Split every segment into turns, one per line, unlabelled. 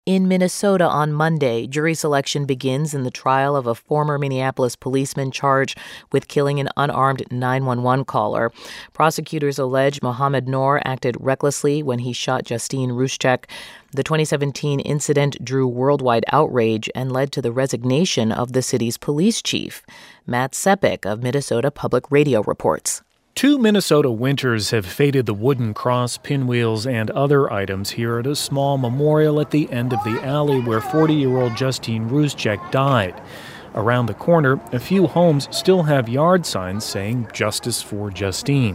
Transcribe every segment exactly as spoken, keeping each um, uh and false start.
In Minnesota on Monday, jury selection begins in the trial of a former Minneapolis policeman charged with killing an unarmed nine one one caller. Prosecutors allege Mohamed Noor acted recklessly when he shot Justine Ruszczyk. The twenty seventeen incident drew worldwide outrage and led to the resignation of the city's police chief. Matt Sepik of Minnesota Public Radio reports.
Two Minnesota winters have faded the wooden cross, pinwheels, and other items here at a small memorial at the end of the alley where forty-year-old Justine Ruszczyk died. Around the corner, a few homes still have yard signs saying "Justice for Justine."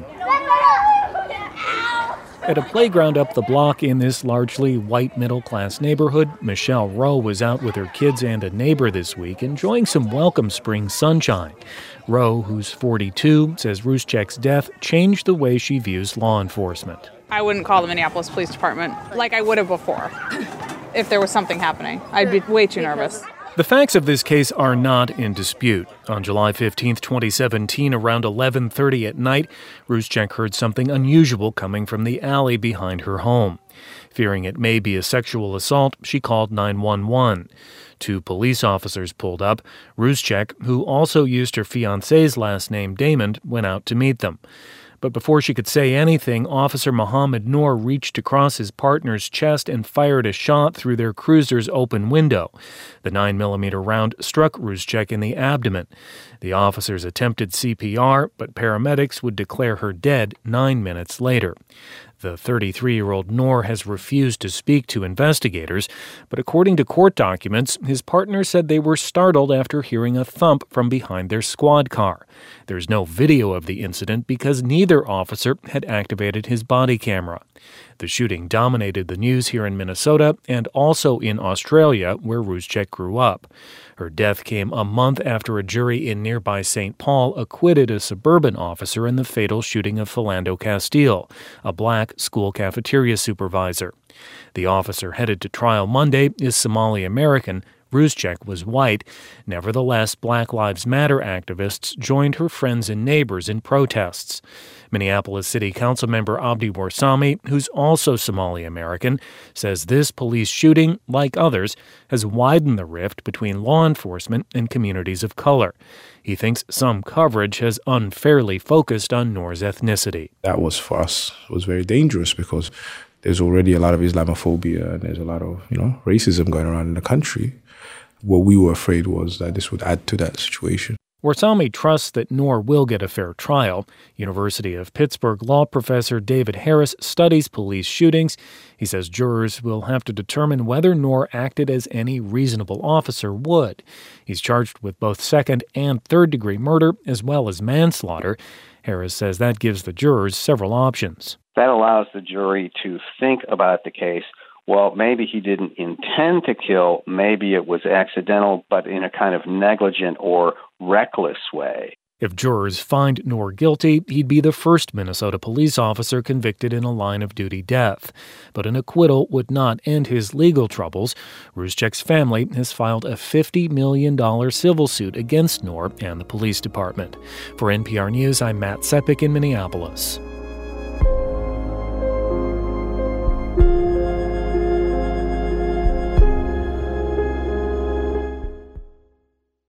At a playground up the block in this largely white middle-class neighborhood, Michelle Rowe was out with her kids and a neighbor this week enjoying some welcome spring sunshine. Rowe, who's forty-two, says Ruszczyk's death changed the way she views law enforcement.
I wouldn't call the Minneapolis Police Department like I would have before if there was something happening. I'd be way too nervous.
The facts of this case are not in dispute. On July fifteenth, twenty seventeen, around eleven thirty at night, Ruszczyk heard something unusual coming from the alley behind her home. Fearing it may be a sexual assault, she called nine one one. Two police officers pulled up. Ruszczyk, who also used her fiancé's last name, Damon, went out to meet them. But before she could say anything, Officer Mohamed Noor reached across his partner's chest and fired a shot through their cruiser's open window. The nine millimeter round struck Ruszczyk in the abdomen. The officers attempted C P R, but paramedics would declare her dead nine minutes later. The thirty-three-year-old Noor has refused to speak to investigators, but according to court documents, his partner said they were startled after hearing a thump from behind their squad car. There's no video of the incident because neither officer had activated his body camera. The shooting dominated the news here in Minnesota and also in Australia, where Ruszczyk grew up. Her death came a month after a jury in nearby Saint Paul acquitted a suburban officer in the fatal shooting of Philando Castile, a black school cafeteria supervisor. The officer headed to trial Monday is Somali-American. Ruszczyk was white. Nevertheless, Black Lives Matter activists joined her friends and neighbors in protests. Minneapolis City Council member Abdi Warsame, who's also Somali-American, says this police shooting, like others, has widened the rift between law enforcement and communities of color. He thinks some coverage has unfairly focused on Noor's ethnicity.
That was, for us, was very dangerous because there's already a lot of Islamophobia and there's a lot of, you know, racism going around in the country. What we were afraid was that this would add to that situation.
Warsame trusts that Noor will get a fair trial. University of Pittsburgh law professor David Harris studies police shootings. He says jurors will have to determine whether Noor acted as any reasonable officer would. He's charged with both second and third degree murder as well as manslaughter. Harris says that gives the jurors several options.
That allows the jury to think about the case. Well, maybe he didn't intend to kill, maybe it was accidental, but in a kind of negligent or reckless way.
If jurors find Noor guilty, he'd be the first Minnesota police officer convicted in a line-of-duty death. But an acquittal would not end his legal troubles. Ruszczyk's family has filed a fifty million dollars civil suit against Noor and the police department. For N P R News, I'm Matt Sepik in Minneapolis.